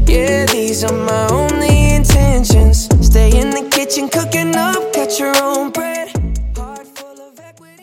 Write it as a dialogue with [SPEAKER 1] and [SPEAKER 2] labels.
[SPEAKER 1] Yeah, these are my only intentions. Stay in the kitchen cooking up, got your own